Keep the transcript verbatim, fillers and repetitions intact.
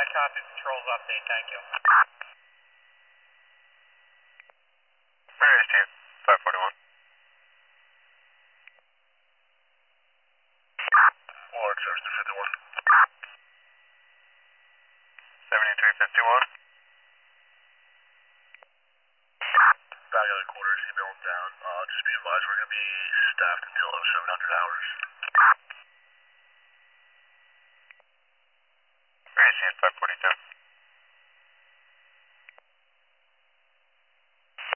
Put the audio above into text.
copy. Patrols update, thank you. Where is team? five forty-one. Lord, service to fifty-one. seventy-three fifty-one. Back of the quarters, email down. Uh, just be advised, we're going to be staffed until seven hundred hours. Where is team? five forty-two.